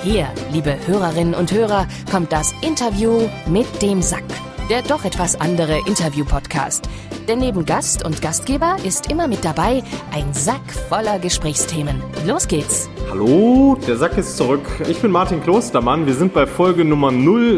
Hier, liebe Hörerinnen und Hörer, kommt das Interview mit dem Sack. Der doch etwas andere Interview-Podcast. Denn neben Gast und Gastgeber ist immer mit dabei ein Sack voller Gesprächsthemen. Los geht's! Hallo, der Sack ist zurück. Ich bin Martin Klostermann. Wir sind bei Folge Nummer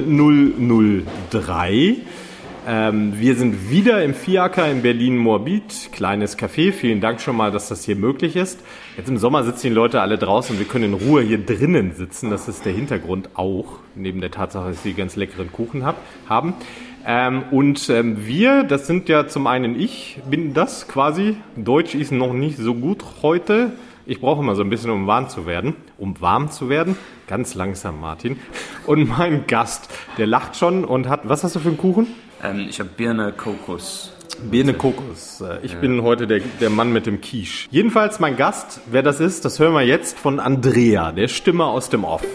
0003. Wir sind wieder im Fiaker in Berlin-Moabit. Kleines Café. Vielen Dank schon mal, dass das hier möglich ist. Jetzt im Sommer sitzen die Leute alle draußen und wir können in Ruhe hier drinnen sitzen. Das ist der Hintergrund auch, neben der Tatsache, dass sie ganz leckeren Kuchen haben. Wir, das sind ja zum einen ich, bin das quasi. Deutsch ist noch nicht so gut heute. Ich brauche immer so ein bisschen, um warm zu werden. Ganz langsam, Martin. Und mein Gast, der lacht schon und hat, was hast du für einen Kuchen? Ich habe Birne Kokos. Birne Kokos. Ich bin heute der Mann mit dem Quiche. Jedenfalls mein Gast, wer das ist, das hören wir jetzt von Andrea, der Stimme aus dem Off.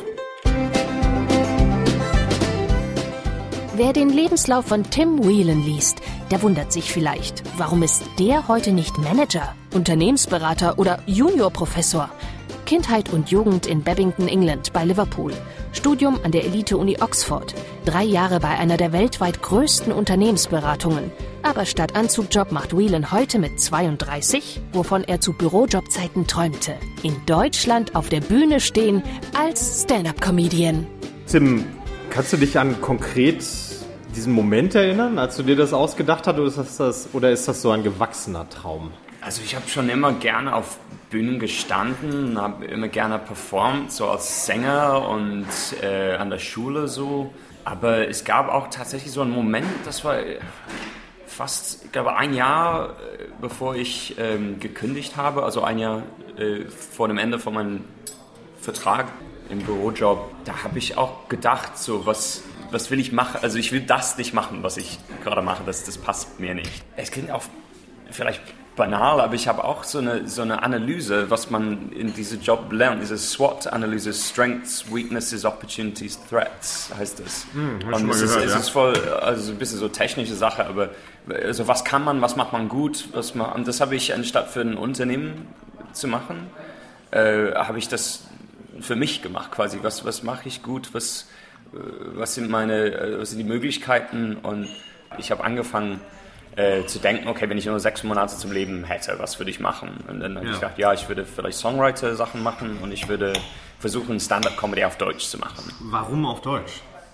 Wer den Lebenslauf von Tim Whelan liest, der wundert sich vielleicht, warum ist der heute nicht Manager, Unternehmensberater oder Juniorprofessor? Kindheit und Jugend in Babington, England bei Liverpool. Studium an der Elite-Uni Oxford. 3 Jahre bei einer der weltweit größten Unternehmensberatungen. Aber statt Anzugjob macht Whelan heute mit 32, wovon er zu Bürojobzeiten träumte, in Deutschland auf der Bühne stehen als Stand-up-Comedian. Tim, kannst du dich an konkret diesen Moment erinnern, als du dir das ausgedacht hast, oder ist das so ein gewachsener Traum? Also ich habe schon immer gerne auf Bühnen gestanden, habe immer gerne performt, so als Sänger und an der Schule so. Aber es gab auch tatsächlich so einen Moment, das war fast, ich glaube, 1 Jahr, bevor ich gekündigt habe, also 1 Jahr vor dem Ende von meinem Vertrag im Bürojob. Da habe ich auch gedacht, so was will ich machen? Also ich will das nicht machen, was ich gerade mache, das passt mir nicht. Es klingt auch vielleicht banal, aber ich habe auch so eine Analyse, was man in diesem Job lernt, diese SWOT-Analyse, Strengths, Weaknesses, Opportunities, Threats, heißt das. Und es ist voll, also ein bisschen so technische Sache, aber also was kann man, was macht man gut, und das habe ich, anstatt für ein Unternehmen zu machen, habe ich das für mich gemacht quasi. Was mache ich gut, was sind die Möglichkeiten, und ich habe angefangen zu denken, okay, wenn ich nur 6 Monate zum Leben hätte, was würde ich machen? Und dann habe ich gedacht, ich würde vielleicht Songwriter-Sachen machen und ich würde versuchen, Stand-up-Comedy auf Deutsch zu machen. Warum auf Deutsch?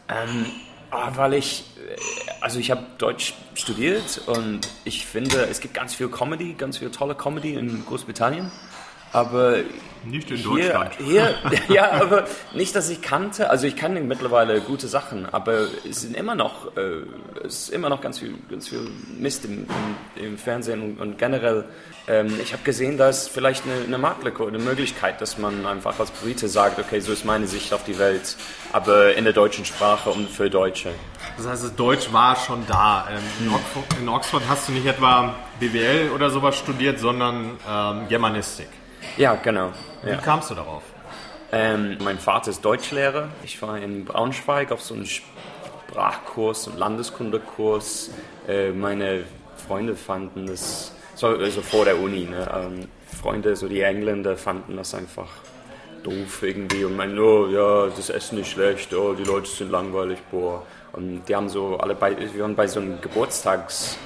Weil ich habe Deutsch studiert und ich finde, es gibt ganz viel Comedy, ganz viel tolle Comedy in Großbritannien. Aber nicht in Deutschland. Ja, aber nicht, dass ich kannte. Also ich kann mittlerweile gute Sachen, aber es ist immer noch ganz viel Mist im Fernsehen und generell. Ich habe gesehen, da ist vielleicht eine Marktlücke oder eine Möglichkeit, dass man einfach als Brite sagt, okay, so ist meine Sicht auf die Welt, aber in der deutschen Sprache und für Deutsche. Das heißt, das Deutsch war schon da. In Oxford hast du nicht etwa BWL oder sowas studiert, sondern Germanistik. Ja, genau. Wie kamst du darauf? Mein Vater ist Deutschlehrer. Ich war in Braunschweig auf so einem Sprachkurs, einem Landeskundekurs. Meine Freunde fanden das, also vor der Uni, ne? Freunde, so die Engländer, fanden das einfach doof irgendwie und meinten, oh ja, das Essen ist schlecht, oh, die Leute sind langweilig, boah. Und die haben so wir waren bei so einem Geburtstagsfeier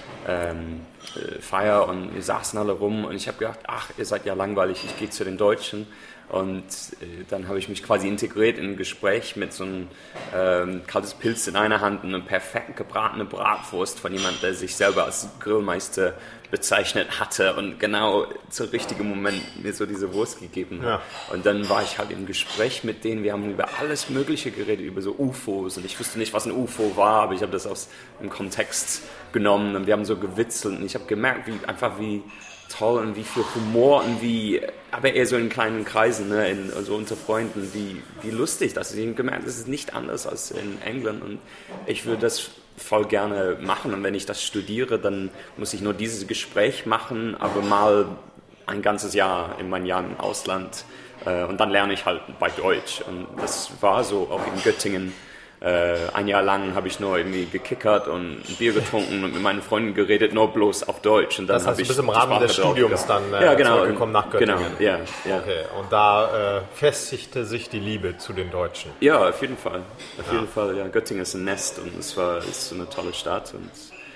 und wir saßen alle rum und ich habe gedacht, ach, ihr seid ja langweilig, ich gehe zu den Deutschen. Und dann habe ich mich quasi integriert in ein Gespräch mit so einem kaltes Pilz in einer Hand und eine perfekt gebratene Bratwurst von jemandem, der sich selber als Grillmeister bezeichnet hatte und genau zum richtigen Moment mir so diese Wurst gegeben hat. Ja. Und dann war ich halt im Gespräch mit denen, wir haben über alles Mögliche geredet, über so UFOs und ich wusste nicht, was ein UFO war, aber ich habe das aus dem Kontext genommen und wir haben so gewitzelt und ich habe gemerkt, wie toll und wie viel Humor und aber eher so in kleinen Kreisen, ne, also unter Freunden, wie lustig das ist. Ich habe gemerkt, das ist nicht anders als in England und ich würde das voll gerne machen und wenn ich das studiere, dann muss ich nur dieses Gespräch machen, aber mal ein ganzes Jahr in meinem Jahr im Ausland und dann lerne ich halt bei Deutsch und das war so auch in Göttingen ein Jahr lang habe ich nur irgendwie gekickert und ein Bier getrunken und mit meinen Freunden geredet, nur bloß auf Deutsch. Und dann das heißt, du bist im Rahmen des Studiums dann zurückgekommen nach Göttingen. Genau, ja. Okay. Und da festigte sich die Liebe zu den Deutschen. Ja, auf jeden Fall. Auf jeden Fall, ja. Göttingen ist ein Nest und ist so eine tolle Stadt. Und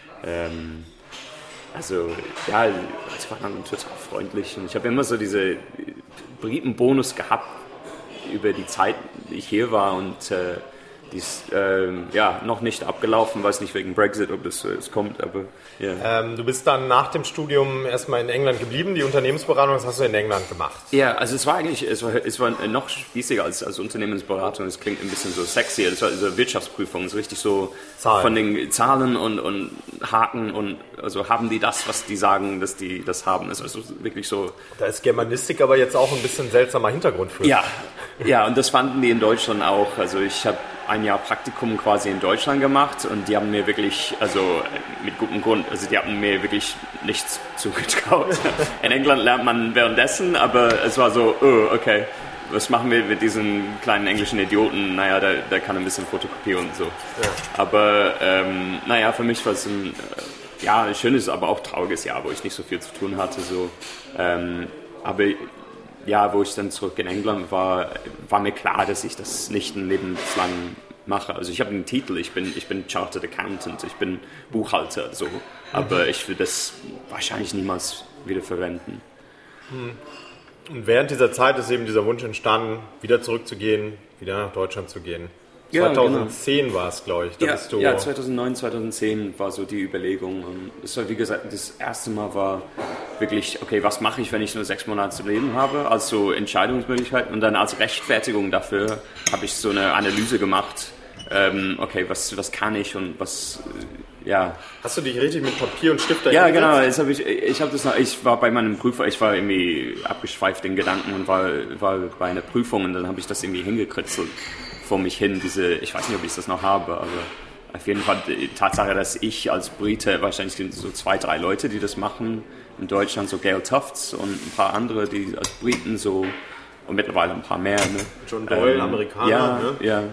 also es war dann total freundlich. Und ich habe immer so diese Britenbonus gehabt über die Zeit, die ich hier war, und die ist noch nicht abgelaufen, weiß nicht wegen Brexit, ob das kommt, aber ja. Du bist dann nach dem Studium erstmal in England geblieben, die Unternehmensberatung, das hast du in England gemacht. Ja, also es war noch spießiger als Unternehmensberatung, es klingt ein bisschen so sexy, es war so Wirtschaftsprüfung, so richtig so Zahlen. Von den Zahlen und Haken und also haben die das, was die sagen, dass die das haben, es war so wirklich so. Da ist Germanistik aber jetzt auch ein bisschen seltsamer Hintergrund für. Ja, und das fanden die in Deutschland auch, also ich habe ein Jahr Praktikum quasi in Deutschland gemacht und die haben mir wirklich, also mit gutem Grund, also die haben mir wirklich nichts zugetraut. In England lernt man währenddessen, aber es war so, okay, was machen wir mit diesen kleinen englischen Idioten? Naja, der kann ein bisschen fotokopieren und so. Ja. Aber für mich war es ein schönes, aber auch trauriges Jahr, wo ich nicht so viel zu tun hatte. So. Aber ja, wo ich dann zurück in England war mir klar, dass ich das nicht ein lebenslang mache. Also ich habe einen Titel, ich bin Chartered Accountant, ich bin Buchhalter, so. Aber ich will das wahrscheinlich niemals wieder verwenden. Und während dieser Zeit ist eben dieser Wunsch entstanden, wieder zurückzugehen, wieder nach Deutschland zu gehen. 2010 war es, glaube ich. 2009, 2010 war so die Überlegung. Und es war, wie gesagt, das erste Mal war wirklich, okay, was mache ich, wenn ich nur 6 Monate zu leben habe? Also Entscheidungsmöglichkeit. Und dann als Rechtfertigung dafür habe ich so eine Analyse gemacht. Okay, was kann ich und was, ja. Hast du dich richtig mit Papier und Stift dahin gesetzt? Ja, genau. Ich war bei meinem Prüfer, ich war irgendwie abgeschweift in Gedanken und war bei einer Prüfung und dann habe ich das irgendwie hingekritzelt vor mich hin, ich weiß nicht, ob ich das noch habe, aber auf jeden Fall die Tatsache, dass ich als Brite, wahrscheinlich sind so 2, 3 Leute, die das machen, in Deutschland so Gail Tufts und ein paar andere, die als Briten so, und mittlerweile ein paar mehr. Ne? John Doyle, Amerikaner. Ja.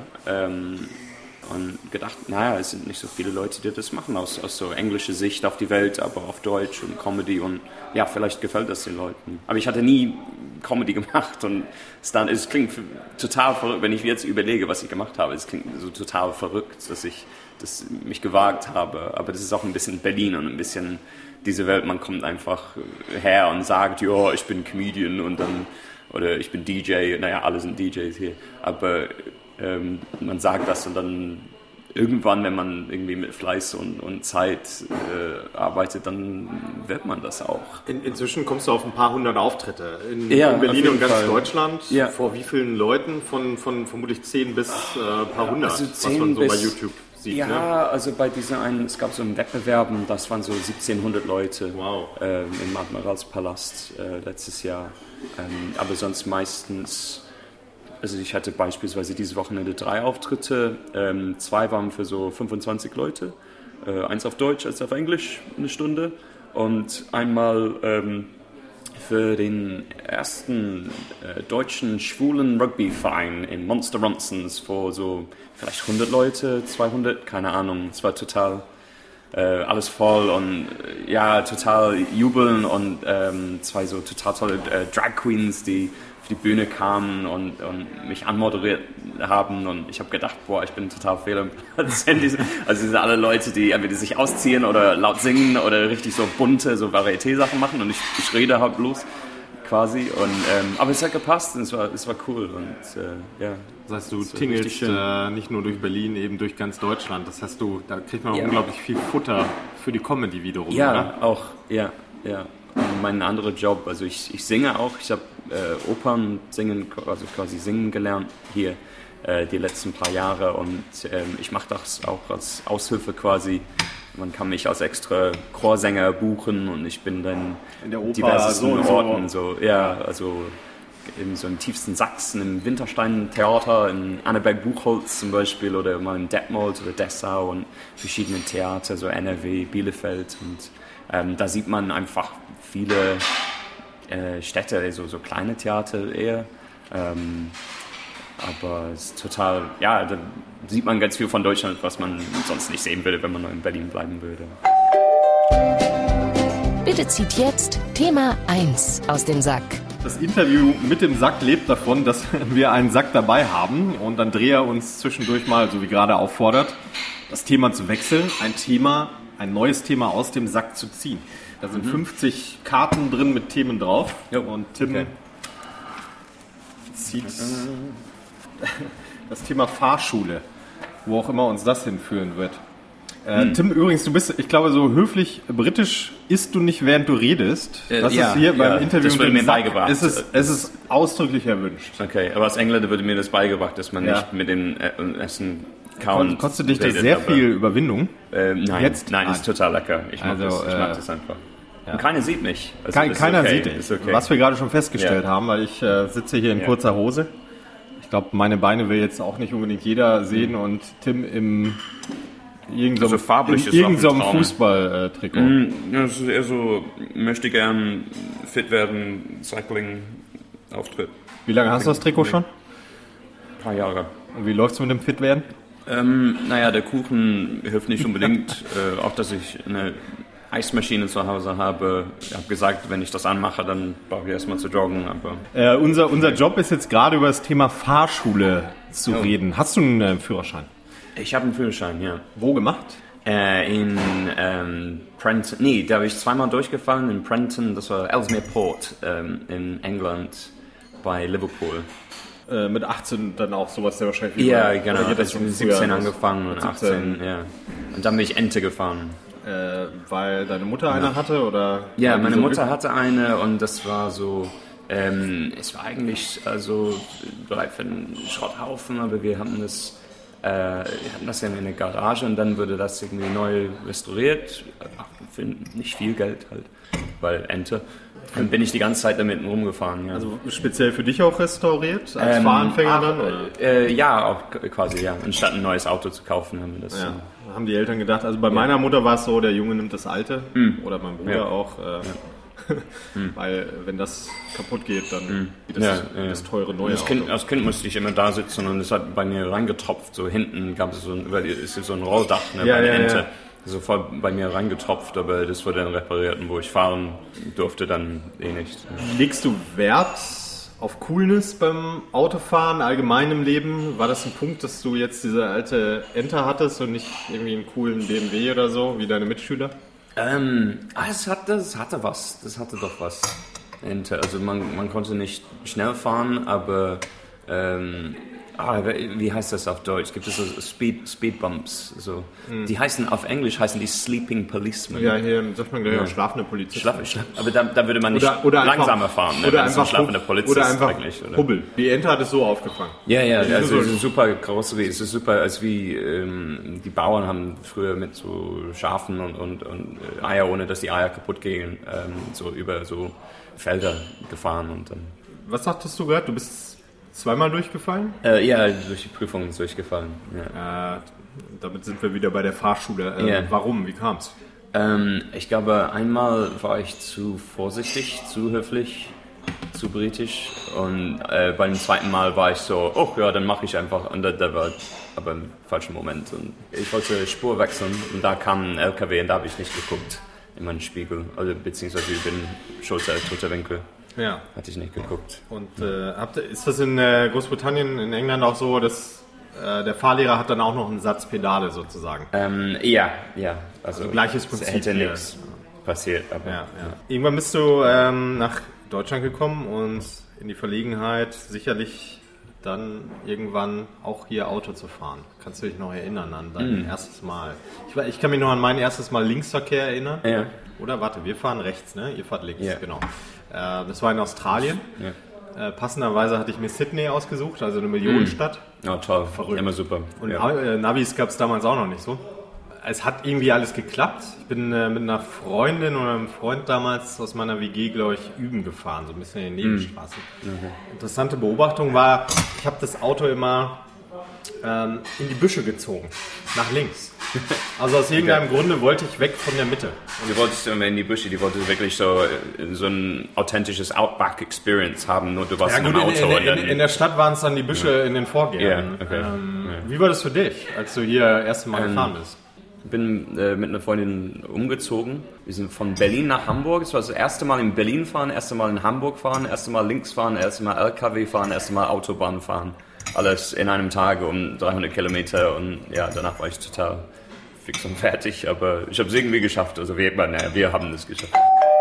Und gedacht, es sind nicht so viele Leute, die das machen, aus so englischer Sicht auf die Welt, aber auf Deutsch und Comedy und ja, vielleicht gefällt das den Leuten. Aber ich hatte nie Comedy gemacht und es klingt total verrückt, wenn ich jetzt überlege, was ich gemacht habe, es klingt so total verrückt, dass ich das mich gewagt habe, aber das ist auch ein bisschen Berlin und ein bisschen diese Welt, man kommt einfach her und sagt, ja, ich bin Comedian und dann, oder ich bin DJ, alle sind DJs hier, aber man sagt das und dann irgendwann, wenn man irgendwie mit Fleiß und Zeit arbeitet, dann wird man das auch. Inzwischen kommst du auf ein paar hundert Auftritte in Berlin und ganz Deutschland. Ja. Vor wie vielen Leuten? Von vermutlich 10 bis ein paar hundert, also was man so bei YouTube sieht. Ja, ne? Also bei dieser es gab so einen Wettbewerb, das waren so 1700 Leute. Wow. Im Admiralspalast letztes Jahr. Aber sonst meistens. Also ich hatte beispielsweise dieses Wochenende 3 Auftritte, 2 waren für so 25 Leute, 1 auf Deutsch, 1 auf Englisch, eine Stunde und einmal für den ersten deutschen schwulen Rugbyverein in Monster Ronsons vor so vielleicht 100 Leute, 200, keine Ahnung, es war total alles voll und total jubeln und 2 so total tolle Drag Queens, die die Bühne kamen und mich anmoderiert haben und ich habe gedacht, ich bin total fehl am Platz. Also sind alle Leute, die entweder sich ausziehen oder laut singen oder richtig so bunte, so Varieté-Sachen machen und ich rede halt bloß quasi und aber es hat gepasst und es war cool und Das heißt, du tingelst nicht nur durch Berlin, eben durch ganz Deutschland. Das heißt, da kriegt man auch unglaublich viel Futter für die Comedy wiederum, oder? Auch, ja. Und mein anderer Job, also ich singe auch, ich habe Opern singen, also quasi singen gelernt hier die letzten paar Jahre und ich mache das auch als Aushilfe quasi. Man kann mich als extra Chorsänger buchen und ich bin dann in der Oper diversesten Orten, also im tiefsten Sachsen, im Winterstein-Theater, in Annaberg-Buchholz zum Beispiel oder mal in Detmold oder Dessau und verschiedene Theater, so NRW, Bielefeld und da sieht man einfach viele Städte, so kleine Theater eher. Aber es ist total, ja, da sieht man ganz viel von Deutschland, was man sonst nicht sehen würde, wenn man nur in Berlin bleiben würde. Bitte zieht jetzt Thema 1 aus dem Sack. Das Interview mit dem Sack lebt davon, dass wir einen Sack dabei haben und Andrea uns zwischendurch mal, so wie gerade auffordert, das Thema zu wechseln, ein neues Thema aus dem Sack zu ziehen. Da sind 50 Karten drin mit Themen drauf und Tim zieht das Thema Fahrschule, wo auch immer uns das hinführen wird. Tim, übrigens, du bist, ich glaube, so höflich britisch isst du nicht, während du redest. Das ist hier beim Interview das wurde mir beigebracht. Es ist ausdrücklich erwünscht. Okay, aber als Engländer würde mir das beigebracht, dass man nicht mit dem Essen kaum kostet dich das sehr viel Überwindung? Nein, ist total lecker. Ich mag das einfach. Ja. Und keiner sieht mich. Also keiner sieht dich, okay. Was wir gerade schon festgestellt haben, weil ich sitze hier in kurzer Hose. Ich glaube, meine Beine will jetzt auch nicht unbedingt jeder sehen und Tim im irgendeinem Fußballtrikot. Das ist eher so, möchte gern fit werden, Cycling-Auftritt. Wie lange hast du das Trikot schon? Ein paar Jahre. Und wie läuft es mit dem Fitwerden? Der Kuchen hilft nicht unbedingt. Auch, dass ich eine Eismaschine zu Hause habe. Ich habe gesagt, wenn ich das anmache, dann brauche ich erstmal zu joggen. Aber unser Job ist jetzt gerade über das Thema Fahrschule zu reden. Hast du einen Führerschein? Ich habe einen Führerschein, ja. Wo gemacht? In Prenton. Nee, da habe ich zweimal durchgefallen. In Prenton, das war Ellesmere Port in England bei Liverpool. Mit 18 dann auch sowas sehr wahrscheinlich. Ja, genau. Ich habe mit 17 angefangen und 18, ja. Und dann bin ich Ente gefahren. Weil deine Mutter eine hatte, oder? Ja, meine Mutter hatte eine und das war so... es war eigentlich bereit für einen Schrotthaufen, aber wir hatten das in der Garage und dann wurde das irgendwie neu restauriert. Für nicht viel Geld halt, weil Ente. Dann bin ich die ganze Zeit damit rumgefahren. Ja. Also speziell für dich auch restauriert, als Fahranfänger dann? Oder? Ja, auch quasi, ja. Anstatt ein neues Auto zu kaufen, haben wir das. Ja. Haben die Eltern gedacht, also bei meiner Mutter war es so, der Junge nimmt das alte, oder mein Bruder auch. Weil wenn das kaputt geht, dann das teure neue Auto. Als Kind musste ich immer da sitzen und es hat bei mir reingetropft. So hinten gab es so ein Rolldach bei der Ente. Sofort bei mir reingetropft, aber das wurde dann repariert und wo ich fahren durfte, dann nicht. Legst du Wert auf Coolness beim Autofahren, allgemein im Leben? War das ein Punkt, dass du jetzt diese alte Ente hattest und nicht irgendwie einen coolen BMW oder so, wie deine Mitschüler? Das hatte doch was. Ente. Also man konnte nicht schnell fahren, aber wie heißt das auf Deutsch? Gibt es so Speedbumps? So. Die auf Englisch heißen die Sleeping Policemen. Ja, hier sagt man gleich auch schlafende Polizisten. Aber da würde man nicht langsamer fahren. Oder einfach schlafender Polizist oder einfach eigentlich. Oder? Hubbel. Die Ente hat es so aufgefangen. Ja, also es ist super Karosserie. Es ist super, als wie die Bauern haben früher mit so Schafen und Eier, ohne dass die Eier kaputt gehen, so über so Felder gefahren. Und dann. Was sagtest du gerade? Du bist zweimal durchgefallen? Ja, durch die Prüfung ist durchgefallen. Ja. Damit sind wir wieder bei der Fahrschule. Warum? Wie kam's? Ich glaube, einmal war ich zu vorsichtig, zu höflich, zu britisch und beim zweiten Mal war ich so, dann mache ich einfach und da war aber im falschen Moment und ich wollte Spur wechseln und da kam ein LKW und da habe ich nicht geguckt in meinen Spiegel, also beziehungsweise über den Schulter, toter Winkel. Ja. Hatte ich nicht geguckt. Und ist das in Großbritannien, in England auch so, dass der Fahrlehrer hat dann auch noch einen Satz Pedale sozusagen? Ja. Also gleiches Prinzip. Es hätte nichts passiert. Aber, ja. Irgendwann bist du nach Deutschland gekommen und in die Verlegenheit, sicherlich dann irgendwann auch hier Auto zu fahren. Kannst du dich noch erinnern an dein erstes Mal? Ich kann mich noch an mein erstes Mal Linksverkehr erinnern. Ja. Oder warte, wir fahren rechts, ne? Ihr fahrt links, genau. Das war in Australien. Ja. Passenderweise hatte ich mir Sydney ausgesucht, also eine Millionenstadt. Oh, toll. Verrückt. Immer super. Und Navis gab es damals auch noch nicht so. Es hat irgendwie alles geklappt. Ich bin mit einer Freundin oder einem Freund damals aus meiner WG, glaube ich, üben gefahren, so ein bisschen in den Nebenstraßen. Interessante Beobachtung war, ich habe das Auto immer in die Büsche gezogen, nach links. Also aus irgendeinem Grunde wollte ich weg von der Mitte. Und du wolltest in die Büsche, die wolltest wirklich so ein authentisches Outback-Experience haben, nur du warst in einem Auto. In der Stadt waren es dann die Büsche in den Vorgärten. Yeah, okay. Wie war das für dich, als du hier das erste Mal gefahren bist? Ich bin mit einer Freundin umgezogen. Wir sind von Berlin nach Hamburg. Es war das erste Mal in Berlin fahren, erste Mal in Hamburg fahren, erste Mal links fahren, erste Mal LKW fahren, erste Mal Autobahn fahren. Alles in einem Tag um 300 Kilometer und ja, danach war ich total fix und fertig. Aber ich habe es irgendwie geschafft. Also wir haben es geschafft.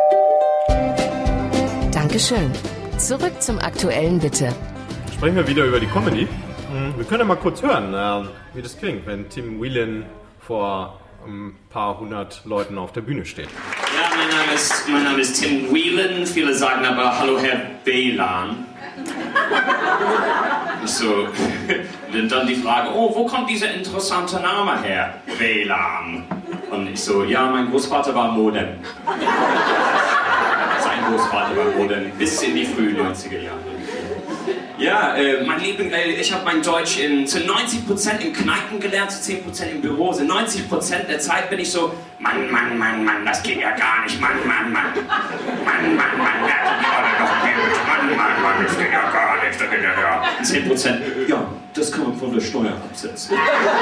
Dankeschön. Zurück zum Aktuellen bitte. Sprechen wir wieder über die Comedy. Wir können ja mal kurz hören, wie das klingt, wenn Tim Whelan vor ein paar hundert Leuten auf der Bühne steht. Ja, mein Name ist Tim Whelan. Viele sagen aber Hallo Herr Whelan. So, dann die Frage, wo kommt dieser interessante Name her? Whelan. Und ich so, ja, mein Großvater war Modem. Sein Großvater war Modem bis in die frühen 90er Jahre. Ja, mein Liebling, ich habe mein Deutsch zu 90% in Kneipen gelernt, zu 10% im Büro. So 90% der Zeit bin ich so, Mann, das geht ja gar nicht, Mann, das geht ja gar nicht, das geht ja gar nicht. 10%, ja, das kann man von der Steuer absetzen.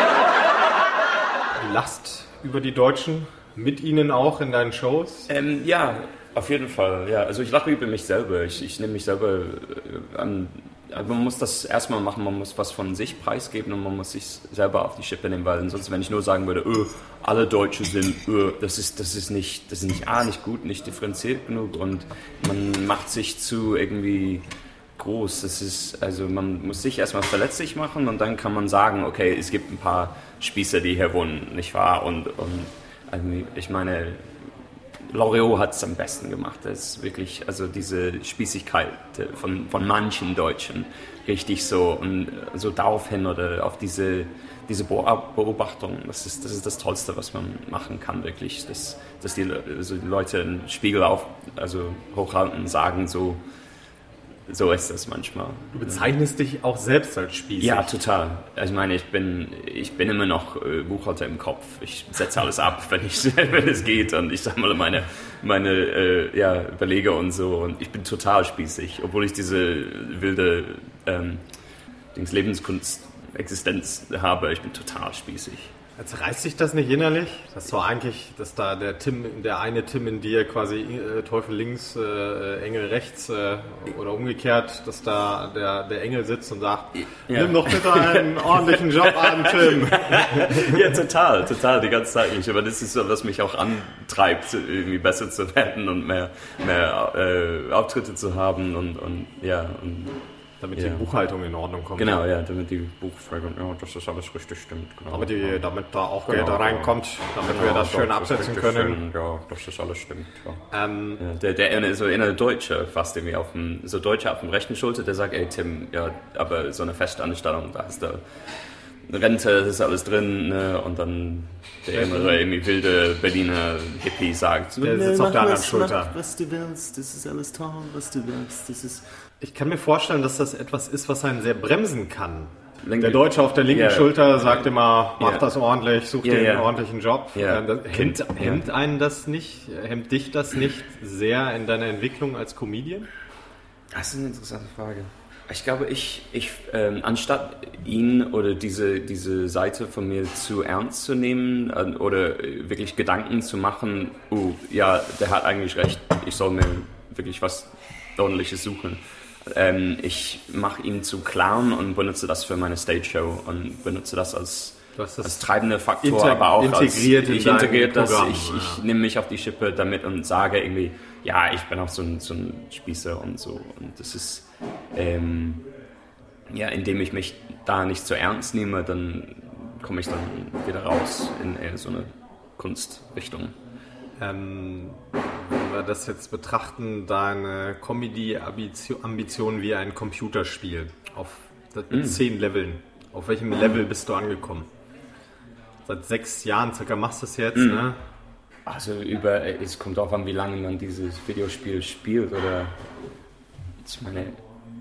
Du lachst über die Deutschen, mit ihnen auch in deinen Shows? Ja, auf jeden Fall, ja. Also ich lache über mich selber, ich nehme mich selber an. Man muss das erstmal machen, man muss was von sich preisgeben und man muss sich selber auf die Schippe nehmen, weil ansonsten, wenn ich nur sagen würde, alle Deutsche sind, das ist nicht gut, nicht differenziert genug und man macht sich zu irgendwie groß. Also man muss sich erstmal verletzlich machen und dann kann man sagen, okay, es gibt ein paar Spießer, die hier wohnen, nicht wahr? Und ich meine, Loriot hat es am besten gemacht. Das ist wirklich, also diese Spießigkeit von manchen Deutschen richtig so und so darauf hin oder auf diese Beobachtung. Das ist das Tollste, was man machen kann, wirklich. Dass die Leute einen Spiegel hochhalten und sagen, so ist das manchmal. Du bezeichnest dich auch selbst als Spießig. Ja, total. Ich meine, ich bin immer noch Buchhalter im Kopf. Ich setze alles ab, wenn es geht. Und ich sage mal meine Belege und so. Und ich bin total spießig, obwohl ich diese wilde Lebenskunst-Existenz habe. Ich bin total spießig. Jetzt reißt sich das nicht innerlich? Dass da der eine Tim in dir quasi Teufel links, Engel rechts oder umgekehrt, dass da der Engel sitzt und sagt, nimm doch bitte einen ordentlichen Job an, Tim. Ja, total, die ganze Zeit nicht. Aber das ist so, was mich auch antreibt, irgendwie besser zu werden und mehr Auftritte zu haben und damit die Buchhaltung in Ordnung kommt. Genau, ja, damit die Buchführung, dass das alles richtig stimmt. Genau. Damit da auch Geld reinkommt, damit wir das schön absetzen können. Dass das alles stimmt. Ja. Der so inner Deutsche fast irgendwie Deutscher auf dem rechten Schulter, der sagt, ey Tim, ja, aber so eine Festanstellung, da hast du Rente, das ist alles drin, ne? Und dann der innere, irgendwie wilde Berliner Hippie sagt, der sitzt auf der anderen Schulter. Mach, was du willst, das ist alles toll, was du willst, das ist... Ich kann mir vorstellen, dass das etwas ist, was einen sehr bremsen kann. Der Deutsche auf der linken Schulter sagt immer, mach das ordentlich, such dir einen ordentlichen Job. Hemmt dich das nicht sehr in deiner Entwicklung als Comedian? Das ist eine interessante Frage. Ich glaube, anstatt ihn oder diese Seite von mir zu ernst zu nehmen oder wirklich Gedanken zu machen, der hat eigentlich recht, ich soll mir wirklich was Ordentliches suchen. Ich mache ihn zu Clown und benutze das für meine Stage-Show und benutze das als treibender Faktor, aber auch integriert das. Ich nehme mich auf die Schippe damit und sage irgendwie, ja, ich bin auch so ein Spießer und so. Und das ist, indem ich mich da nicht so ernst nehme, dann komme ich dann wieder raus in eher so eine Kunstrichtung. Wenn wir das jetzt betrachten, deine Comedy-Ambition wie ein Computerspiel mit 10 Leveln. Auf welchem Level bist du angekommen? Seit 6 Jahren circa machst du es jetzt, ne? Also es kommt darauf an, wie lange man dieses Videospiel spielt oder ich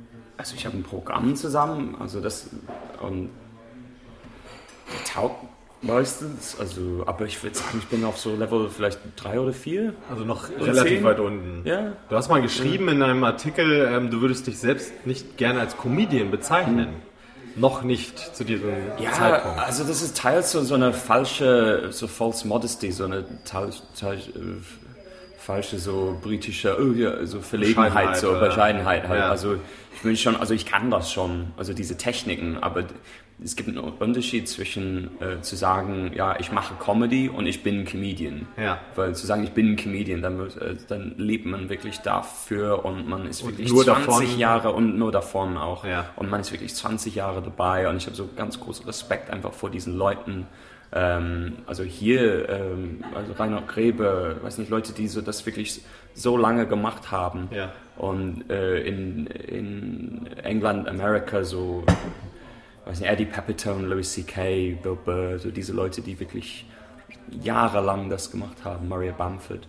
habe ein Programm zusammen, also das und taugt Meistens, also, aber ich würde sagen, ich bin auf so Level vielleicht 3 oder 4. Also noch Oder relativ 10? weit unten. Ja. Du hast mal geschrieben in einem Artikel, du würdest dich selbst nicht gerne als Comedian bezeichnen. Noch nicht zu diesem Zeitpunkt. Also das ist teils so eine falsche, so false modesty, so eine falsche so britische, so Verlegenheit, so Bescheidenheit halt. Ja. Also ich will schon, also ich kann das schon, also diese Techniken, aber es gibt einen Unterschied zwischen zu sagen, ja, ich mache Comedy und ich bin ein Comedian. Ja. Weil zu sagen, ich bin ein Comedian, dann lebt man wirklich dafür und man ist wirklich nur 20 davon. Jahre und nur davon auch. Ja. Und man ist wirklich 20 Jahre dabei und ich habe so ganz großen Respekt einfach vor diesen Leuten. Also hier, also Reinhard Grebe, weiß nicht, Leute, die so das wirklich so lange gemacht haben. Ja. Und in England, Amerika so, weiß nicht, Eddie Pepitone, Louis C.K., Bill Burr, so diese Leute, die wirklich jahrelang das gemacht haben, Maria Bamford.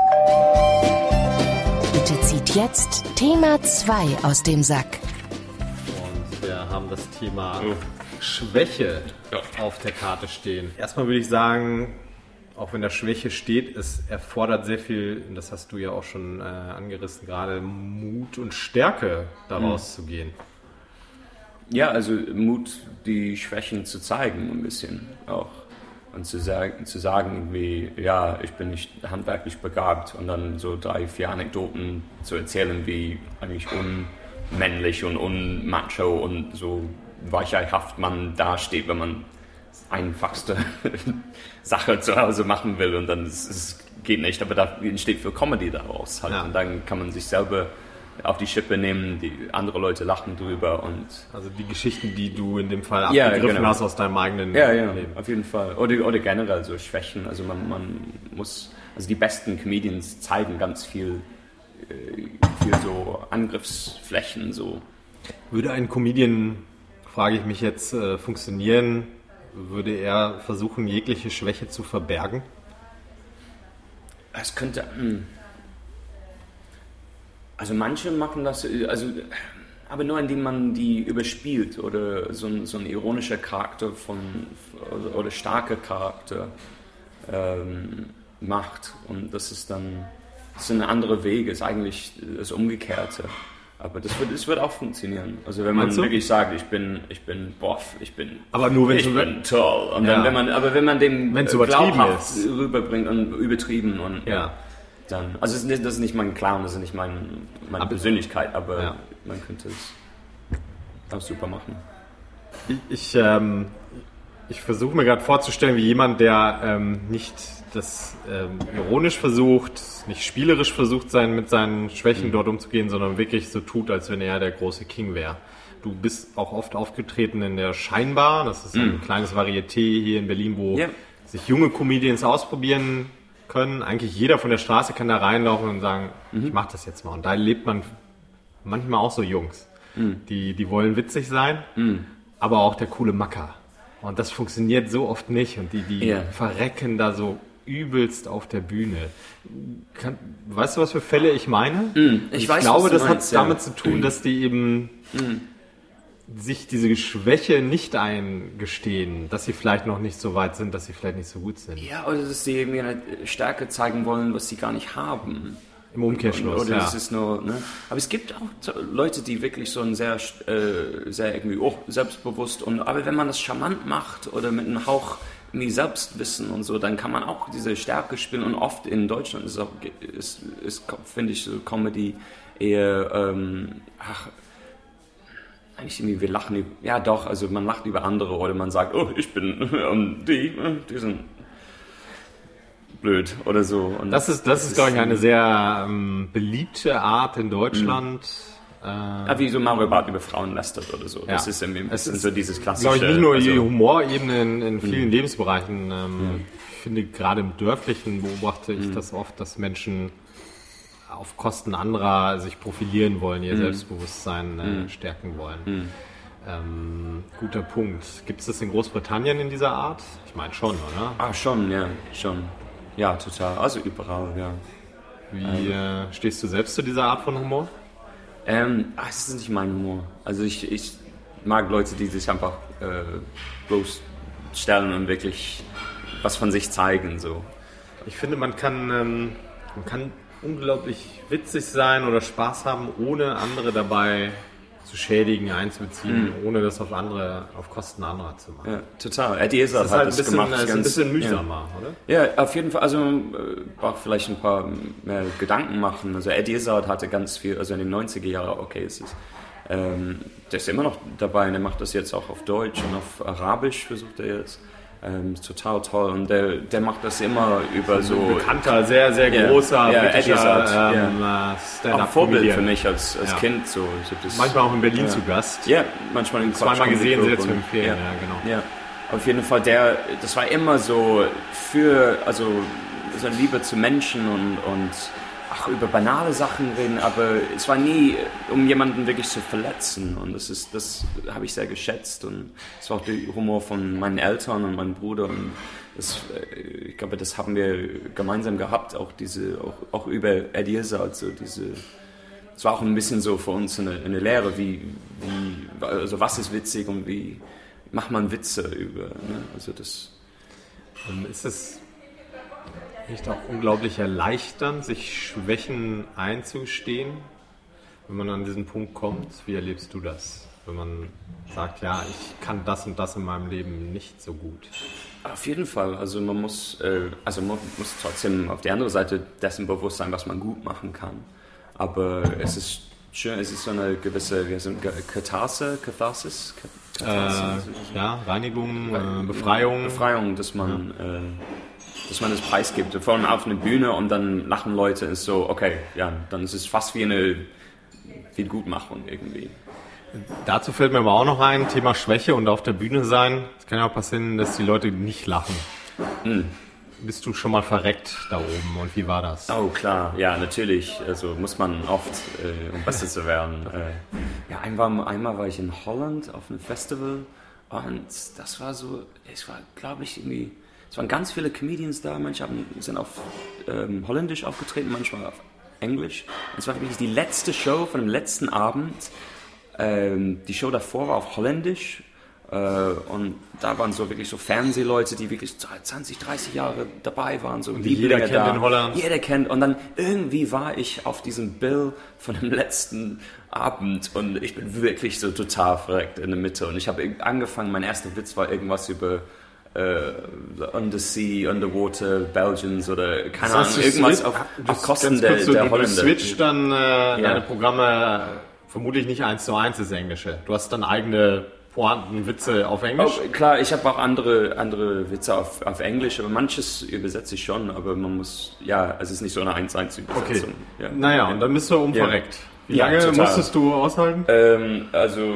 Bitte zieht jetzt Thema 2 aus dem Sack. Und wir haben das Thema Schwäche auf der Karte stehen. Erstmal würde ich sagen, auch wenn da Schwäche steht, es erfordert sehr viel, und das hast du ja auch schon angerissen, gerade Mut und Stärke, daraus zu gehen. Ja, also Mut, die Schwächen zu zeigen ein bisschen auch. Und zu sagen wie, ja, ich bin nicht handwerklich begabt und dann so 3, 4 Anekdoten zu erzählen, wie eigentlich unmännlich und unmacho und so weicheihaft man dasteht, wenn man das einfachste Sache zu Hause machen will und dann es geht nicht, aber da entsteht für Comedy daraus halt. Ja. Und dann kann man sich selber auf die Schippe nehmen, die andere Leute lachen drüber und Also die Geschichten, die du in dem Fall abgegriffen hast aus deinem eigenen Leben. auf jeden Fall. Oder generell so Schwächen. Also man muss, also die besten Comedians zeigen ganz viel so Angriffsflächen so. Würde ein Comedian, frage ich mich jetzt, funktionieren, würde er versuchen, jegliche Schwäche zu verbergen? Es könnte. Also manche machen das, also, aber nur indem man die überspielt oder so ein ironischer Charakter oder starker Charakter macht. Und das ist ein anderer Weg, ist eigentlich das Umgekehrte. Aber das wird auch funktionieren. Also wenn man wirklich sagt, ich bin boff, ich bin toll. Und dann, wenn man dem glaubhaft rüberbringt und übertrieben und dann, also das ist nicht mein Clown, das ist nicht meine Persönlichkeit, aber man könnte es auch super machen. Ich versuche mir gerade vorzustellen, wie jemand, der nicht das ironisch versucht, nicht spielerisch versucht, mit seinen Schwächen dort umzugehen, sondern wirklich so tut, als wenn er der große King wäre. Du bist auch oft aufgetreten in der Scheinbar, das ist ein kleines Varieté hier in Berlin, wo sich junge Comedians ausprobieren können. Eigentlich jeder von der Straße kann da reinlaufen und sagen, ich mach das jetzt mal. Und da lebt man manchmal auch so Jungs, die wollen witzig sein, aber auch der coole Macker. Und das funktioniert so oft nicht und die verrecken da so übelst auf der Bühne. Weißt du, was für Fälle ich meine? Ich glaube, das hat damit zu tun, dass die eben sich diese Schwäche nicht eingestehen, dass sie vielleicht noch nicht so weit sind, dass sie vielleicht nicht so gut sind. Ja, oder dass sie irgendwie eine Stärke zeigen wollen, was sie gar nicht haben. Im Umkehrschluss, oder das ist nur, ne? Aber es gibt auch Leute, die wirklich so ein sehr irgendwie selbstbewusst aber wenn man das charmant macht oder mit einem Hauch irgendwie Selbstwissen und so, dann kann man auch diese Stärke spielen und oft in Deutschland ist finde ich, so Comedy eher, eigentlich irgendwie, wir lachen also man lacht über andere oder man sagt, oh, ich bin, und die sind blöd oder so. Und das ist glaube ich, eine sehr beliebte Art in Deutschland. Wie so Mario Barth über Frauen lästert oder so. Das ist so dieses klassische. Glaube ich, nicht nur die Humorebene in vielen Lebensbereichen. Ich finde, gerade im Dörflichen beobachte ich das oft, dass Menschen auf Kosten anderer sich profilieren wollen, ihr Selbstbewusstsein stärken wollen. Guter Punkt. Gibt es das in Großbritannien in dieser Art? Ich meine schon, oder? Schon. Ja, total. Also überall, ja. Wie stehst du selbst zu dieser Art von Humor? Es ist nicht mein Humor. Also ich mag Leute, die sich einfach bloß stellen und wirklich was von sich zeigen. So. Ich finde, man kann unglaublich witzig sein oder Spaß haben, ohne andere dabei zu schädigen, einzubeziehen, ohne das auf Kosten anderer zu machen. Ja, total. Eddie Izzard hat das gemacht. Das ist ein bisschen mühsamer, oder? Ja, auf jeden Fall. Also man braucht vielleicht ein paar mehr Gedanken machen. Also Eddie Izzard hatte ganz viel, also in den 90er Jahren, der ist immer noch dabei und der macht das jetzt auch auf Deutsch und auf Arabisch versucht er jetzt. Total toll und der macht das immer über so... Bekannter, sehr, sehr großer britischer Stand-up-Comedian. Auch Vorbild für mich als Kind. So, manchmal auch in Berlin zu Gast. Ja, manchmal in zweimal gesehen, sehr zu empfehlen. Ja, genau. Ja. Auf jeden Fall, das war immer so so eine Liebe zu Menschen und auch über banale Sachen reden, aber es war nie, um jemanden wirklich zu verletzen und das habe ich sehr geschätzt und es war auch der Humor von meinen Eltern und meinem Bruder und ich glaube, das haben wir gemeinsam gehabt, auch über Eddie Izzard, es war auch ein bisschen so für uns eine Lehre, also was ist witzig und wie macht man Witze über, ne? Also das... Ist es nicht auch unglaublich erleichternd, sich Schwächen einzustehen, wenn man an diesen Punkt kommt? Wie erlebst du das? Wenn man sagt, ja, ich kann das und das in meinem Leben nicht so gut. Auf jeden Fall. Also man muss trotzdem auf die andere Seite dessen bewusst sein, was man gut machen kann. Aber es ist schön, es ist so eine gewisse Katharsis. Reinigung, Befreiung. Befreiung, dass man das preisgibt. Vor allem auf eine Bühne und dann lachen Leute, ist so, okay, ja, dann ist es fast wie eine Gutmachung irgendwie. Dazu fällt mir aber auch noch ein, Thema Schwäche und auf der Bühne sein. Es kann ja auch passieren, dass die Leute nicht lachen. Bist du schon mal verreckt da oben und wie war das? Oh klar, ja natürlich, also muss man oft, um besser zu werden. Einmal war ich in Holland auf einem Festival und das war so, es waren ganz viele Comedians da, manche sind auf Holländisch aufgetreten, manchmal auf Englisch. Es war wirklich die letzte Show von dem letzten Abend. Die Show davor war auf Holländisch und da waren so wirklich so Fernsehleute, die wirklich 20, 30 Jahre dabei waren. So jeder kennt in Holland. Jeder kennt und dann irgendwie war ich auf diesem Bill von dem letzten Abend und ich bin wirklich so total verreckt in der Mitte und ich habe angefangen, mein erster Witz war irgendwas über Undersea, Underwater, Belgians oder keine Ahnung, irgendwas auf Kosten der Holländer. Du switcht dann deine Programme vermutlich nicht 1:1 ins Englische. Du hast dann eigene Pointen, Witze auf Englisch? Oh, klar, ich habe auch andere Witze auf Englisch, aber manches übersetze ich schon, aber man muss, es ist nicht so eine 1:1 Übersetzung. Okay. Ja. Und dann bist du verreckt. Wie lange musstest du aushalten?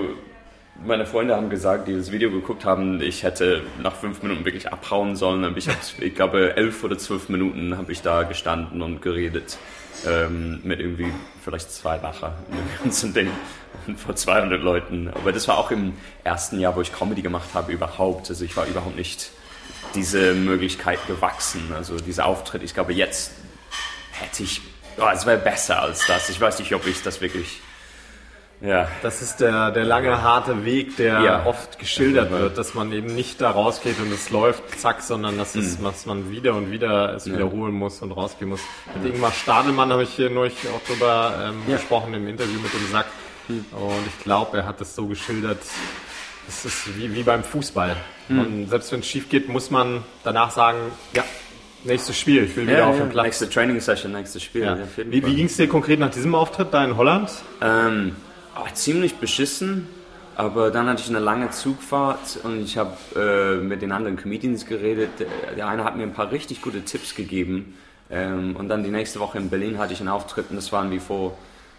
Meine Freunde haben gesagt, die das Video geguckt haben, ich hätte nach 5 Minuten wirklich abhauen sollen. Aber ich glaube, 11 oder 12 Minuten habe ich da gestanden und geredet. Mit irgendwie vielleicht 2 Lacher in dem ganzen Ding vor 200 Leuten. Aber das war auch im ersten Jahr, wo ich Comedy gemacht habe, überhaupt. Also ich war überhaupt nicht diese Möglichkeit gewachsen. Also dieser Auftritt, ich glaube, jetzt hätte ich, es wäre besser als das. Ich weiß nicht, ob ich das wirklich... Ja. Das ist der lange, harte Weg, der oft geschildert wird, dass man eben nicht da rausgeht und es läuft, zack, sondern dass man wieder und wieder es wiederholen muss und rausgehen muss. Mit Ingmar Stadelmann habe ich hier neulich auch drüber gesprochen im Interview mit dem Sack. Und ich glaube, er hat es so geschildert, es ist wie beim Fußball. Und selbst wenn es schief geht, muss man danach sagen, nächstes Spiel, ich will wieder auf den Platz. Nächste Training Session, nächstes Spiel. Ja. Wie ging es dir konkret nach diesem Auftritt da in Holland? Ziemlich beschissen, aber dann hatte ich eine lange Zugfahrt und ich habe mit den anderen Comedians geredet. Der eine hat mir ein paar richtig gute Tipps gegeben und dann die nächste Woche in Berlin hatte ich einen Auftritt und das waren wie vor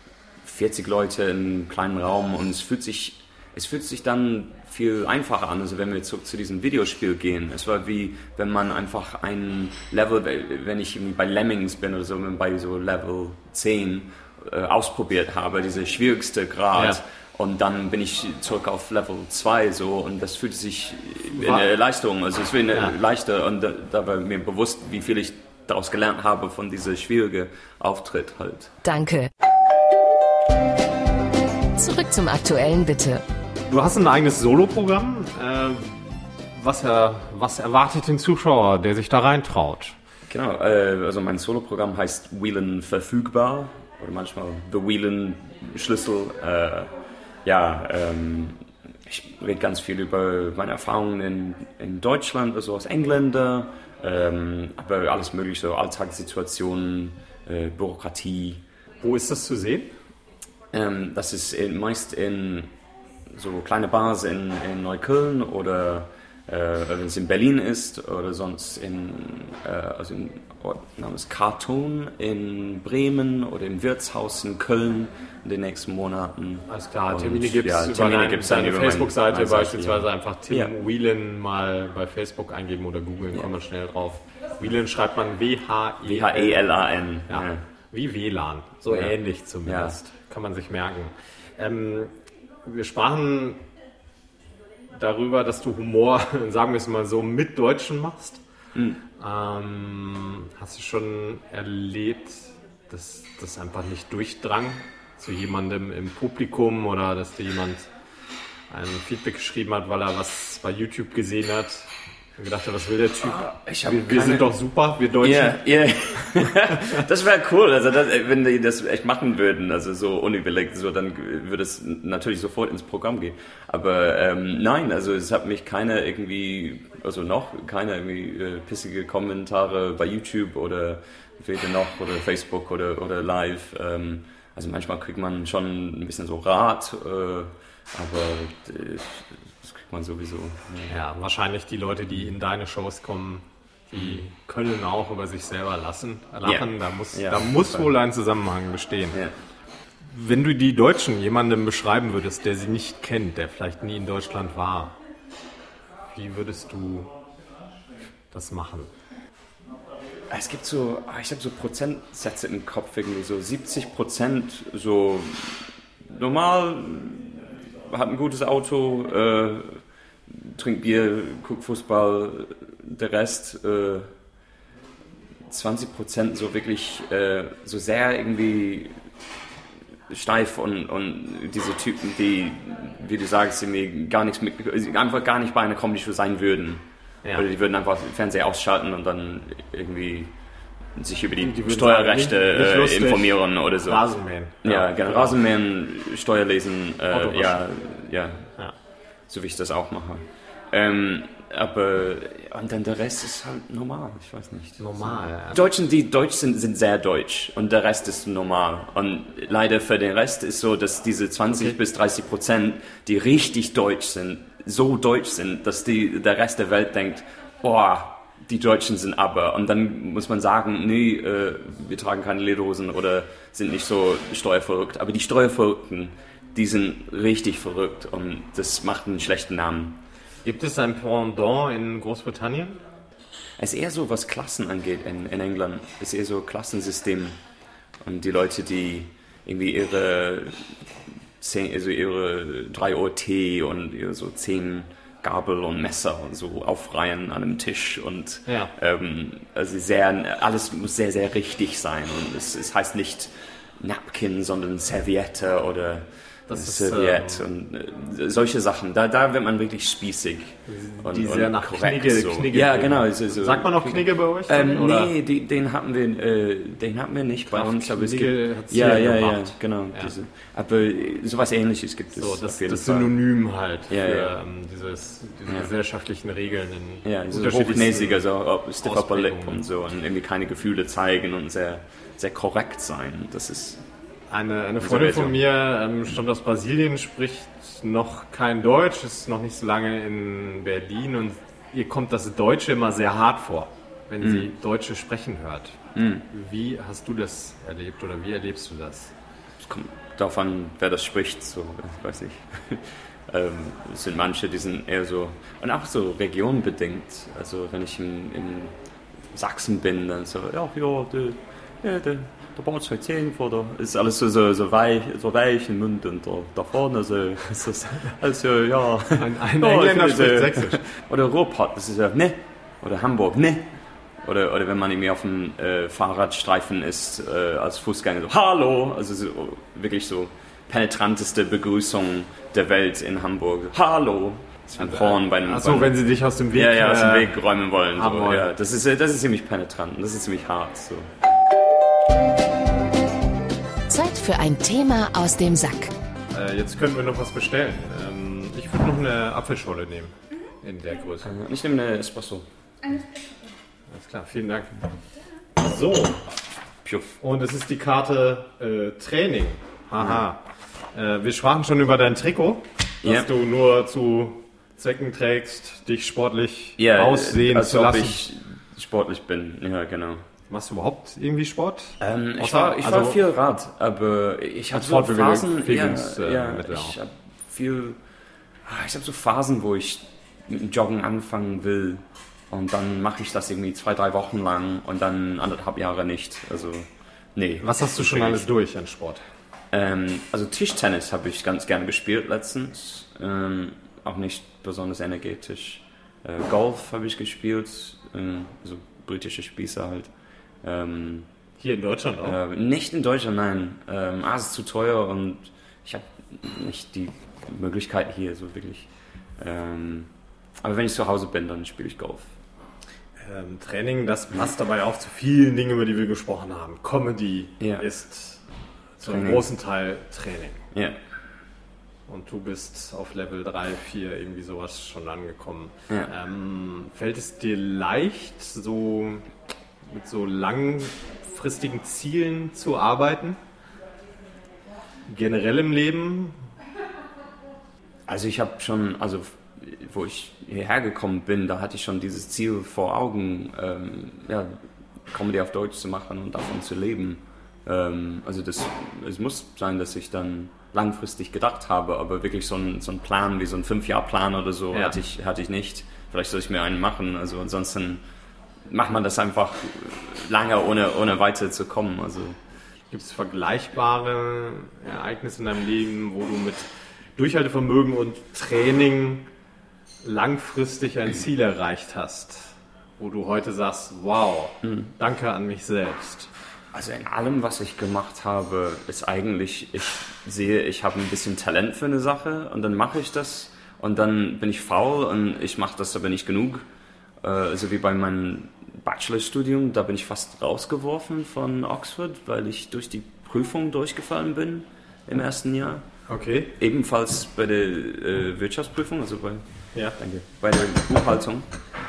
40 Leute in einem kleinen Raum und es fühlt sich dann viel einfacher an, also wenn wir zurück zu diesem Videospiel gehen. Es war wie, wenn man einfach ein Level, wenn ich bei Lemmings bin oder so, bei so Level 10 ausprobiert habe, dieser schwierigste Grad. Ja. Und dann bin ich zurück auf Level 2 so und das fühlt sich in eine Leistung, also es wird leichter und da war mir bewusst, wie viel ich daraus gelernt habe von dieser schwierigen Auftritt halt. Danke. Zurück zum Aktuellen bitte. Du hast ein eigenes Soloprogramm. was erwartet den Zuschauer, der sich da reintraut? Genau, also mein Soloprogramm heißt Whelan verfügbar oder manchmal The Whelan Schlüssel. Ich rede ganz viel über meine Erfahrungen in Deutschland, also als Engländer, aber alles mögliche, so Alltagssituationen, Bürokratie. Wo ist das zu sehen? Das ist meist in so kleine Bars in Neukölln oder wenn es in Berlin ist oder sonst also in Ort namens Cartoon in Bremen oder im Wirtshaus in Köln in den nächsten Monaten. Alles klar, Termine gibt es über deine Facebook-Seite beispielsweise, einfach Tim Whelan mal bei Facebook eingeben oder googeln, kommt man schnell drauf. Whelan schreibt man W-H-E-L-A-N. Ja. Wie WLAN, so ähnlich zumindest, kann man sich merken. Wir sprachen darüber, dass du Humor, sagen wir es mal so, mit Deutschen machst. Hast du schon erlebt, dass das einfach nicht durchdrang zu jemandem im Publikum oder dass dir jemand ein Feedback geschrieben hat, weil er was bei YouTube gesehen hat und gedacht hat, was will der Typ? Wir sind doch super, wir Deutschen. Ja. Das wäre cool, also wenn die das echt machen würden, also so unüberlegt, so, dann würde es natürlich sofort ins Programm gehen. Aber nein, also es hat mich keine pissige Kommentare bei YouTube oder weder noch oder Facebook oder live. Also manchmal kriegt man schon ein bisschen so Rat, aber das kriegt man sowieso. Ja, wahrscheinlich die Leute, die in deine Shows kommen, die können auch über sich selber lachen. Da muss wohl ein Zusammenhang bestehen. Ja. Wenn du die Deutschen jemandem beschreiben würdest, der sie nicht kennt, der vielleicht nie in Deutschland war, wie würdest du das machen? Es gibt so, ich habe so Prozentsätze im Kopf, irgendwie so 70% so normal, hat ein gutes Auto, trinkt Bier, guckt Fußball, der Rest 20% so wirklich so sehr irgendwie steif und diese Typen, die, wie du sagst, irgendwie einfach gar nicht bei einer Comedy-Show sein würden. Ja. Oder die würden einfach den Fernseher ausschalten und dann irgendwie sich über die Steuerrechte informieren oder so. Rasenmähen. Ja, genau. Rasenmähen, Steuer lesen, ja. So wie ich das auch mache. Aber und dann der Rest ist halt normal, ich weiß nicht. Normal, ja. Deutschen, die deutsch sind sehr deutsch und der Rest ist normal. Und leider für den Rest ist so, dass diese 20 bis 30%, die richtig deutsch sind, so deutsch sind, dass der Rest der Welt denkt, boah, die Deutschen sind aber. Und dann muss man sagen, nee, wir tragen keine Lederhosen oder sind nicht so steuerverrückt. Aber die Steuerverrückten, die sind richtig verrückt und das macht einen schlechten Namen. Gibt es ein Pendant in Großbritannien? Es ist eher so, was Klassen angeht in England. Es ist eher so Klassensystem. Und die Leute, die irgendwie ihre 3 Uhr Tee und ihre so 10 Gabel und Messer und so aufreihen an einem Tisch. Und also alles muss sehr, sehr richtig sein. Und es heißt nicht Napkin, sondern Serviette oder Serviette und solche Sachen. Da wird man wirklich spießig. Die sehr nach korrekt. Knigge. Ja, genau. Sagt man auch Knigge bei euch? Nee, den hatten wir nicht bei uns. Aber es gibt, ja, genau. Ja. Aber sowas Ähnliches gibt es. So, das Synonym halt für diese gesellschaftlichen Regeln. So hochnäsig, so stiff upper lip und so. Und irgendwie keine Gefühle zeigen und sehr, sehr korrekt sein. Das ist... Eine Freundin von mir stammt aus Brasilien, spricht noch kein Deutsch, ist noch nicht so lange in Berlin und ihr kommt das Deutsche immer sehr hart vor, wenn sie Deutsche sprechen hört. Wie hast du das erlebt oder wie erlebst du das? Es kommt darauf an, wer das spricht, so, ich weiß nicht. Es sind manche, die sind eher so, und auch so regionbedingt. Also wenn ich in Sachsen bin, dann so, der baut halt 10 vor, da ist alles so weich im Mund und da vorne so ist das also ja. Ein Engländer spricht Sächsisch. Oder Ruhrpott, das ist ja ne. Oder Hamburg, ne. Oder wenn man irgendwie auf dem Fahrradstreifen ist als Fußgänger so hallo, also so, wirklich so penetranteste Begrüßung der Welt in Hamburg. Hallo. Porn bei einem... Achso, wenn sie dich aus dem Weg... Ja, aus dem Weg räumen wollen. Haben so. wollen. Ja, das ist ziemlich penetrant, das ist ziemlich hart. So. Zeit für ein Thema aus dem Sack. Jetzt können wir noch was bestellen. Ich würde noch eine Apfelscholle nehmen. In der Größe. Ich nehme eine Espresso. Alles klar, vielen Dank. So. Pjuff. Und es ist die Karte Training. Haha. Wir sprachen schon über dein Trikot, das du nur zu Zwecken trägst, dich sportlich aussehen zu lassen. Ich sportlich bin, ja genau. Machst du überhaupt irgendwie Sport? Ich war viel Rad, aber ich habe so Phasen, ich habe so Phasen, wo ich mit dem Joggen anfangen will und dann mache ich das irgendwie 2-3 Wochen lang und dann 1,5 Jahre nicht. Also nee. Was hast du schon alles durch an Sport? Also Tischtennis habe ich ganz gerne gespielt letztens, auch nicht besonders energetisch. Golf habe ich gespielt, also britische Spieße halt. Hier in Deutschland auch? Nicht in Deutschland, nein. Es ist zu teuer und ich habe nicht die Möglichkeit hier so wirklich. Aber wenn ich zu Hause bin, dann spiele ich Golf. Training, das passt dabei auch zu vielen Dingen, über die wir gesprochen haben. Comedy ist zu einem großen Teil Training. Ja. Und du bist auf Level 3, 4 irgendwie sowas schon angekommen. Ja. Fällt es dir leicht, so mit so langfristigen Zielen zu arbeiten? Generell im Leben? Also ich habe schon, wo ich hierher gekommen bin, da hatte ich schon dieses Ziel vor Augen, Comedy auf Deutsch zu machen und davon zu leben. Es muss sein, dass ich dann langfristig gedacht habe, aber wirklich so ein Plan, wie so ein 5-Jahr-Plan oder so, hatte ich nicht. Vielleicht soll ich mir einen machen, also ansonsten macht man das einfach lange, ohne weiter zu kommen. Also. Gibt es vergleichbare Ereignisse in deinem Leben, wo du mit Durchhaltevermögen und Training langfristig ein Ziel erreicht hast, wo du heute sagst, wow, danke an mich selbst? Also in allem, was ich gemacht habe, ist eigentlich, ich sehe, ich habe ein bisschen Talent für eine Sache und dann mache ich das und dann bin ich faul und ich mache das aber nicht genug. So wie bei meinem Bachelorstudium, da bin ich fast rausgeworfen von Oxford, weil ich durch die Prüfung durchgefallen bin im ersten Jahr. Okay. Ebenfalls bei der Wirtschaftsprüfung, also bei der Buchhaltung.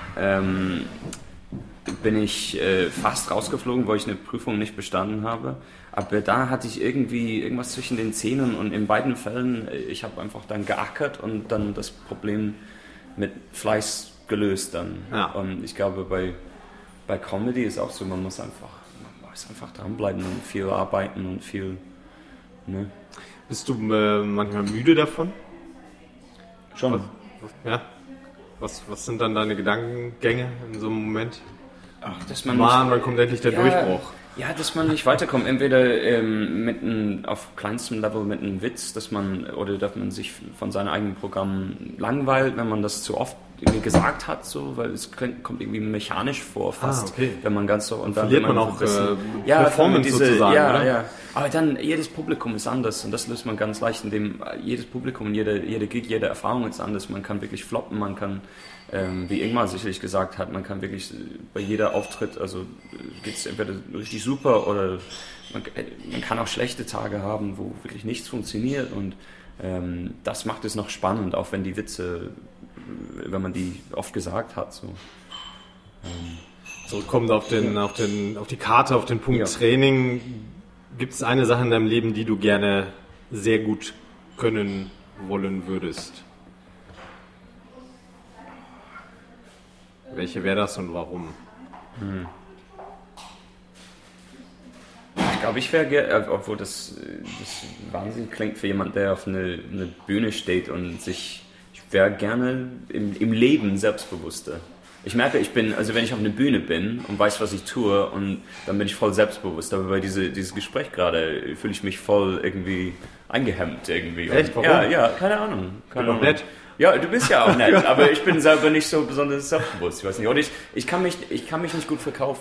Bin ich fast rausgeflogen, weil ich eine Prüfung nicht bestanden habe. Aber da hatte ich irgendwie irgendwas zwischen den Zähnen und in beiden Fällen, ich habe einfach dann geackert und dann das Problem mit Fleiß gelöst dann. Ja. Und ich glaube, bei Comedy ist auch so, man muss einfach dranbleiben und viel arbeiten und viel... Ne? Bist du manchmal müde davon? Schon. Was sind dann deine Gedankengänge in so einem Moment? Wann kommt endlich der Durchbruch? Ja, dass man nicht weiterkommt. Entweder auf kleinstem Level mit einem Witz, dass man sich von seinem eigenen Programm langweilt, wenn man das zu oft irgendwie gesagt hat, so, weil es kommt irgendwie mechanisch vor fast, wenn man ganz so... Und dann verliert man auch Performance sozusagen, oder? Ja. Aber dann, jedes Publikum ist anders und das löst man ganz leicht, indem jedes Publikum, jede Gig, jede Erfahrung ist anders. Man kann wirklich floppen, man kann, wie Ingmar sicherlich gesagt hat, man kann wirklich bei jeder Auftritt, also geht es entweder richtig super oder man kann auch schlechte Tage haben, wo wirklich nichts funktioniert und das macht es noch spannend, auch wenn die Witze, wenn man die oft gesagt hat. So. Zurückkommend auf die Karte, auf den Punkt Training, gibt es eine Sache in deinem Leben, die du gerne sehr gut können wollen würdest? Welche wäre das und warum? Ich glaube, ich wäre, obwohl das Wahnsinn klingt für jemanden, der auf eine Bühne steht und ich wäre gerne im Leben selbstbewusster. Ich merke, wenn ich auf einer Bühne bin und weiß, was ich tue, und dann bin ich voll selbstbewusst. Aber bei dieses Gespräch gerade fühle ich mich voll irgendwie eingehemmt irgendwie. Echt? Warum? Ja, keine Ahnung. Ich bin doch nett. Ja, du bist ja auch nett, aber ich bin selber nicht so besonders selbstbewusst. Ich weiß nicht. Oder ich kann mich nicht gut verkaufen.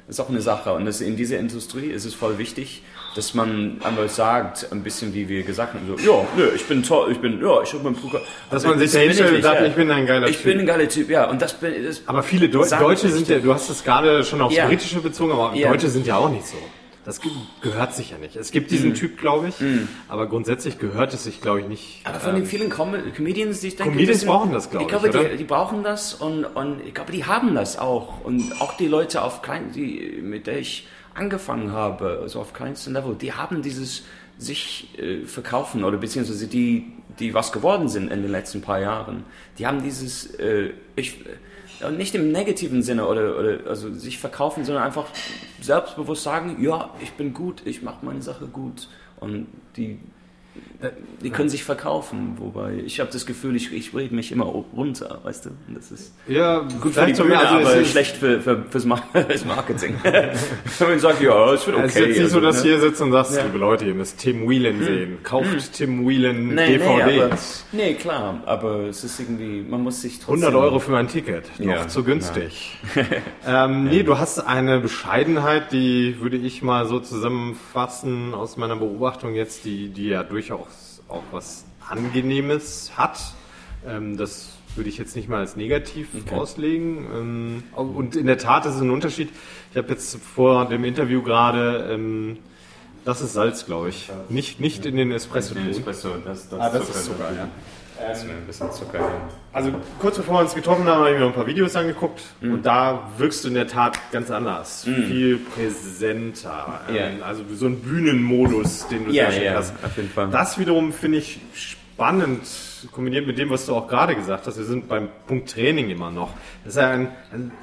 Das ist auch eine Sache. Und in dieser Industrie ist es voll wichtig, dass man einfach sagt, ein bisschen wie wir gesagt haben, so, ja, nö, ich bin toll, ich habe meinen Poker. Dass man sich da hinstellt und sagt, ich bin ein geiler Typ. Ich bin ein geiler Typ, ja. Und das aber viele Deutsche sind ja, du hast es gerade schon aufs Britische bezogen, aber Ja. Deutsche sind ja auch nicht so. Das gehört sich ja nicht. Es gibt diesen Typ, glaube ich, aber grundsätzlich gehört es sich, glaube ich, nicht. Aber von den vielen Comedians, die ich denke... Comedians brauchen das, glaube ich, oder? Die brauchen das und ich glaube, die haben das auch. Und auch die Leute, mit der ich angefangen habe, also auf kleinstem Level, die haben dieses sich verkaufen oder beziehungsweise die was geworden sind in den letzten paar Jahren. Die haben dieses... nicht im negativen Sinne oder also sich verkaufen, sondern einfach selbstbewusst sagen, ja, ich bin gut, ich mache meine Sache gut. Und die können sich verkaufen, wobei ich habe das Gefühl, ich rede mich immer runter, weißt du? Und das ist gut für die Bühne, aber schlecht fürs Marketing. Wenn man sagt, ja, es wird okay. Es ist jetzt nicht so, dass du hier sitzt und sagst, liebe Leute, ihr müsst Tim Whelan sehen. Kauft Tim Whelan DVDs. Nee, klar, aber es ist irgendwie, man muss sich trotzdem... 100 Euro für ein Ticket, noch zu günstig. Nee, du hast eine Bescheidenheit, die würde ich mal so zusammenfassen aus meiner Beobachtung jetzt, die ja durchaus auch was Angenehmes hat. Das würde ich jetzt nicht mal als negativ auslegen. Und in der Tat ist es ein Unterschied. Ich habe jetzt vor dem Interview gerade, das ist Salz, glaube ich. Nicht in den Espresso. das ist Zucker, ja. Das ist ein bisschen Zucker, ja. Also kurz bevor wir uns getroffen haben, habe ich mir ein paar Videos angeguckt und da wirkst du in der Tat ganz anders. Viel präsenter. Also so ein Bühnenmodus, den du hast. Auf jeden Fall. Das wiederum finde ich spannend, kombiniert mit dem, was du auch gerade gesagt hast. Wir sind beim Punkt Training immer noch. Das ist ja ein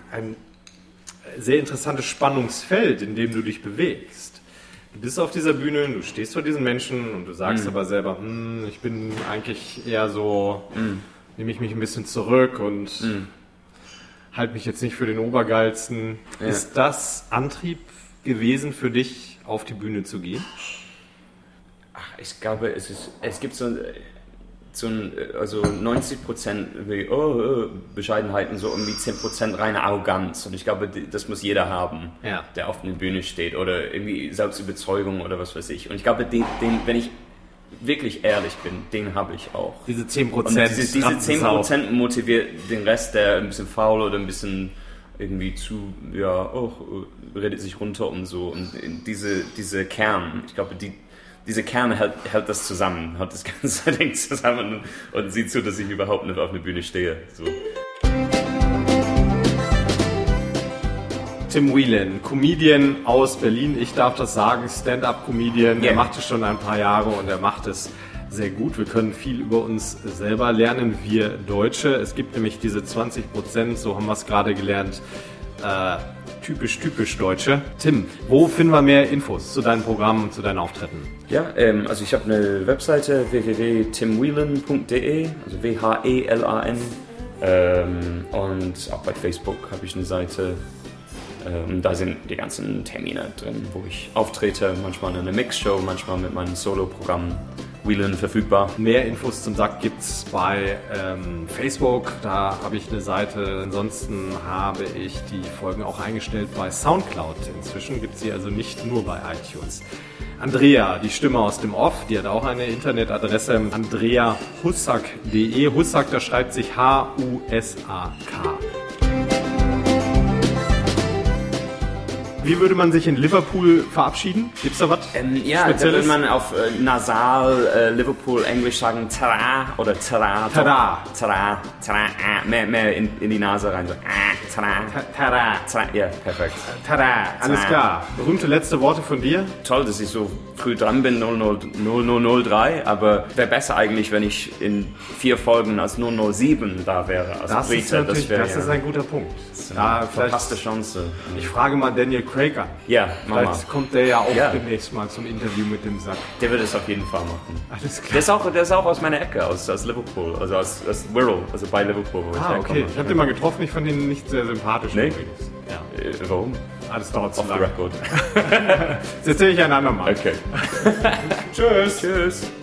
sehr interessantes Spannungsfeld, in dem du dich bewegst. Du bist auf dieser Bühne, du stehst vor diesen Menschen und du sagst aber selber, ich bin eigentlich eher so, nehme ich mich ein bisschen zurück und halte mich jetzt nicht für den Obergeilsten. Ja. Ist das Antrieb gewesen für dich, auf die Bühne zu gehen? Ach, ich glaube, es gibt also 90% Bescheidenheit und so irgendwie 10% reine Arroganz. Und ich glaube, das muss jeder haben, der auf einer Bühne steht oder irgendwie Selbstüberzeugung oder was weiß ich. Und ich glaube, den wenn ich wirklich ehrlich bin, den habe ich auch. Diese 10%. Und diese 10% motiviert den Rest, der ein bisschen faul oder ein bisschen irgendwie redet sich runter und so. Und diese Kern, ich glaube, diese Kern hält das zusammen, hält das ganze Ding zusammen und sieht zu, dass ich überhaupt nicht auf einer Bühne stehe. So. Tim Whelan, Comedian aus Berlin, ich darf das sagen, Stand-up-Comedian, er macht es schon ein paar Jahre und er macht es sehr gut. Wir können viel über uns selber lernen, wir Deutsche. Es gibt nämlich diese 20%, so haben wir es gerade gelernt, typisch Deutsche. Tim, wo finden wir mehr Infos zu deinen Programmen und zu deinen Auftritten? Ja, also ich habe eine Webseite www.timwhelan.de, also WHELAN, und auch bei Facebook habe ich eine Seite. Da sind die ganzen Termine drin, wo ich auftrete, manchmal in einer Mixshow, manchmal mit meinem Solo-Programm Whelan verfügbar. Mehr Infos zum Sack gibt's bei Facebook, da habe ich eine Seite. Ansonsten habe ich die Folgen auch eingestellt bei Soundcloud. Inzwischen gibt's sie also nicht nur bei iTunes. Andrea, die Stimme aus dem Off, die hat auch eine Internetadresse, andreahussack.de. Hussack, da schreibt sich H-U-S-A-K. Wie würde man sich in Liverpool verabschieden? Gibt's da was? Ja, da würde man auf nasal Liverpool Englisch sagen Tara oder Tara. Tada. Tara. Mehr in die Nase rein. So. Tara. Ja, perfekt. Tada. Alles klar. Berühmte letzte Worte von dir? Toll, dass ich so früh dran bin, 0003, aber wäre besser eigentlich, wenn ich in 4 Folgen als 007 da wäre. Als das Brite. Das ist ein guter Punkt. Da verpasste Chance. Ich frage mal Daniel Craig an. Ja, vielleicht kommt der ja auch demnächst mal zum Interview mit dem Sack. Der wird es auf jeden Fall machen. Alles klar. Der ist auch aus meiner Ecke, aus Liverpool, also aus Wirral, also bei Liverpool, wo ich herkomme. Okay. Ich habe den mal getroffen, ich fand ihn nicht sehr sympathisch. Nee? Übrigens. Ja. Warum? Das dauert zu Off lange. the record. Das erzähle ich ein andermal. Okay. Tschüss. Tschüss.